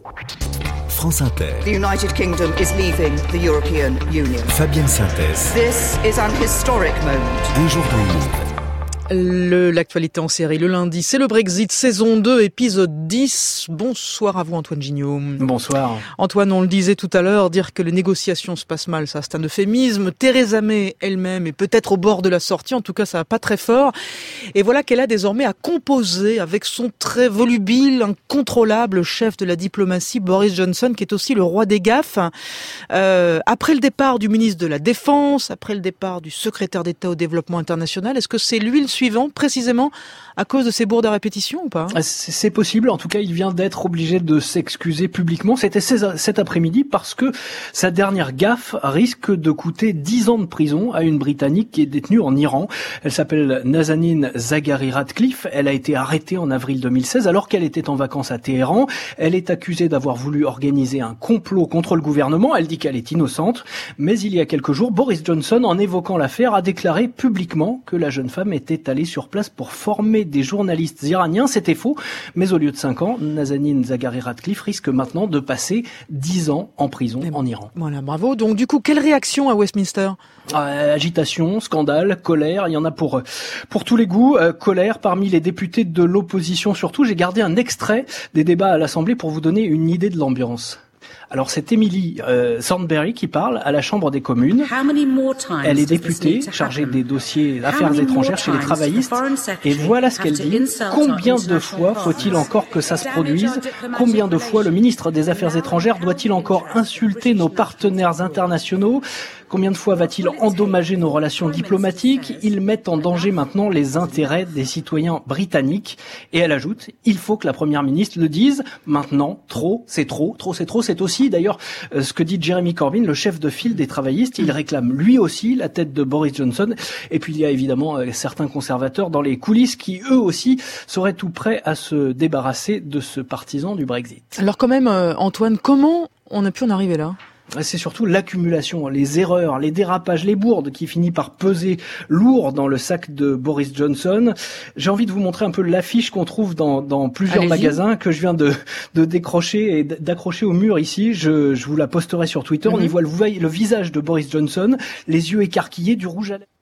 France Inter. The United Kingdom is leaving the European Union. Fabienne Synthèse. This is an historic moment. Un jour dans le monde. L'actualité en série le lundi, c'est le Brexit, saison 2, épisode 10. Bonsoir à vous Antoine Gignot. Bonsoir. Antoine, on le disait tout à l'heure, dire que les négociations se passent mal, ça c'est un euphémisme. Theresa May elle-même est peut-être au bord de la sortie, en tout cas ça va pas très fort. Et voilà qu'elle a désormais à composer avec son très volubile, incontrôlable chef de la diplomatie, Boris Johnson, qui est aussi le roi des gaffes. Après le départ du ministre de la Défense, après le départ du secrétaire d'État au développement international, est-ce que c'est lui le suivant, précisément à cause de ces bourdes à répétition ou pas ? C'est possible. En tout cas, il vient d'être obligé de s'excuser publiquement. C'était cet après-midi parce que sa dernière gaffe risque de coûter 10 ans de prison à une Britannique qui est détenue en Iran. Elle s'appelle Nazanin Zaghari-Ratcliffe. Elle a été arrêtée en avril 2016 alors qu'elle était en vacances à Téhéran. Elle est accusée d'avoir voulu organiser un complot contre le gouvernement. Elle dit qu'elle est innocente. Mais il y a quelques jours, Boris Johnson, en évoquant l'affaire, a déclaré publiquement que la jeune femme était allée sur place pour former des journalistes iraniens. C'était faux, mais au lieu de 5 ans, Nazanin Zaghari-Ratcliffe risque maintenant de passer 10 ans en prison en Iran. Voilà, bravo. Donc du coup, quelle réaction à Westminster ? Agitation, scandale, colère, il y en a pour tous les goûts. Colère parmi les députés de l'opposition surtout. J'ai gardé un extrait des débats à l'Assemblée pour vous donner une idée de l'ambiance. Alors c'est Emily Thornberry qui parle à la Chambre des communes. Elle est députée chargée des dossiers affaires étrangères chez les travaillistes. Et voilà ce qu'elle dit. Combien de fois faut-il encore que ça se produise ? Combien de fois le ministre des Affaires étrangères doit-il encore insulter nos partenaires internationaux ? Combien de fois va-t-il endommager nos relations diplomatiques ? Ils mettent en danger maintenant les intérêts des citoyens britanniques. Et elle ajoute, il faut que la première ministre le dise. Maintenant, trop, c'est trop. Trop, c'est trop. C'est aussi d'ailleurs ce que dit Jeremy Corbyn, le chef de file des travaillistes. Il réclame lui aussi la tête de Boris Johnson. Et puis il y a évidemment certains conservateurs dans les coulisses qui eux aussi seraient tout prêts à se débarrasser de ce partisan du Brexit. Alors quand même, Antoine, comment on a pu en arriver là ? C'est surtout l'accumulation, les erreurs, les dérapages, les bourdes qui finissent par peser lourd dans le sac de Boris Johnson. J'ai envie de vous montrer un peu l'affiche qu'on trouve dans plusieurs magasins que je viens de décrocher et d'accrocher au mur ici. Je vous la posterai sur Twitter. On y voit le visage de Boris Johnson, les yeux écarquillés, du rouge à lèvres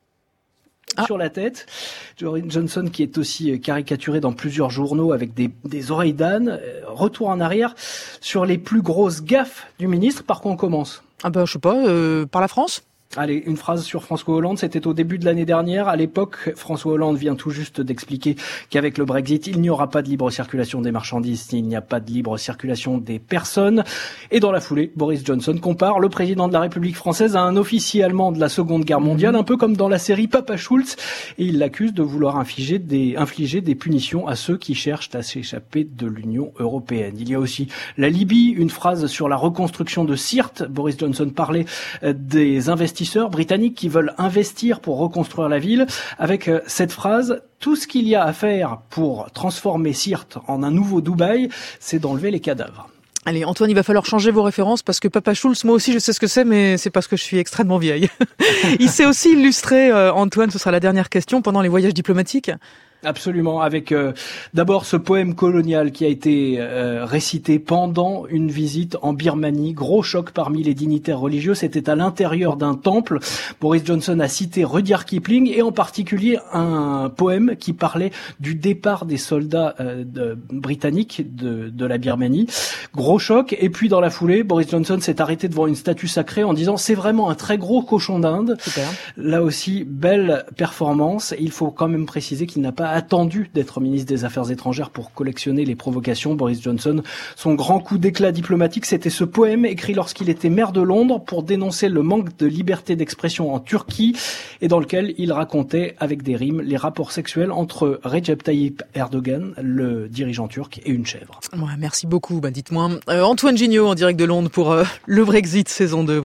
sur la tête. Boris Johnson qui est aussi caricaturé dans plusieurs journaux avec des oreilles d'âne. Retour en arrière sur les plus grosses gaffes du ministre. Par quoi on commence ? Je sais pas, par la France ? Allez, une phrase sur François Hollande, c'était au début de l'année dernière. À l'époque, François Hollande vient tout juste d'expliquer qu'avec le Brexit, il n'y aura pas de libre circulation des marchandises, il n'y a pas de libre circulation des personnes. Et dans la foulée, Boris Johnson compare le président de la République française à un officier allemand de la Seconde Guerre mondiale, un peu comme dans la série Papa Schulz. Et il l'accuse de vouloir infliger des punitions à ceux qui cherchent à s'échapper de l'Union européenne. Il y a aussi la Libye, une phrase sur la reconstruction de Sirte. Boris Johnson parlait des investisseurs britanniques qui veulent investir pour reconstruire la ville, avec cette phrase: tout ce qu'il y a à faire pour transformer Sirte en un nouveau Dubaï, c'est d'enlever les cadavres. Allez, Antoine, il va falloir changer vos références parce que Papa Schulz, moi aussi je sais ce que c'est, mais c'est parce que je suis extrêmement vieille. Il s'est aussi illustré, Antoine, ce sera la dernière question, pendant les voyages diplomatiques. Absolument, avec d'abord ce poème colonial qui a été récité pendant une visite en Birmanie. Gros choc parmi les dignitaires religieux, c'était à l'intérieur d'un temple. Boris Johnson a cité Rudyard Kipling et en particulier un poème qui parlait du départ des soldats britanniques de la Birmanie. Gros choc, et puis dans la foulée, Boris Johnson s'est arrêté devant une statue sacrée en disant: c'est vraiment un très gros cochon d'Inde. Super. Là aussi, belle performance. Il faut quand même préciser qu'il n'a pas attendu d'être ministre des Affaires étrangères pour collectionner les provocations. Boris Johnson, son grand coup d'éclat diplomatique, c'était ce poème écrit lorsqu'il était maire de Londres pour dénoncer le manque de liberté d'expression en Turquie et dans lequel il racontait avec des rimes les rapports sexuels entre Recep Tayyip Erdogan, le dirigeant turc, et une chèvre. Ouais, merci beaucoup. Dites-moi, Antoine Gignot en direct de Londres pour le Brexit saison 2.